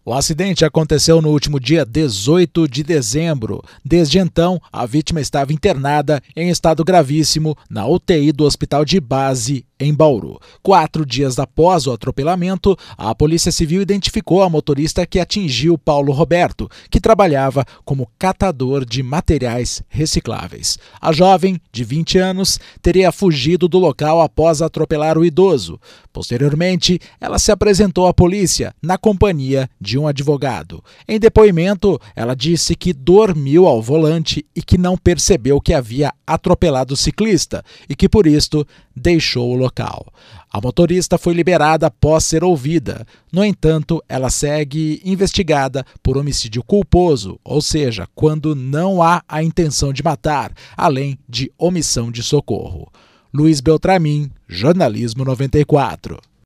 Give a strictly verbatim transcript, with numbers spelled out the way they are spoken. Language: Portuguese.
O acidente aconteceu no último dia dezoito de dezembro. Desde então, a vítima estava internada em estado gravíssimo na U T I do Hospital de Base, em Bauru. Quatro dias após o atropelamento, a Polícia Civil identificou a motorista que atingiu Paulo Roberto, que trabalhava como catador de materiais recicláveis. A jovem, de vinte anos, teria fugido do local após atropelar o idoso. Posteriormente, ela se apresentou à polícia na companhia de um advogado. Em depoimento, ela disse que dormiu ao volante e que não percebeu que havia atropelado o ciclista e que, por isto, deixou o local. A motorista foi liberada após ser ouvida. No entanto, ela segue investigada por homicídio culposo, ou seja, quando não há a intenção de matar, além de omissão de socorro. Luiz Beltramin, Jornalismo noventa e quatro.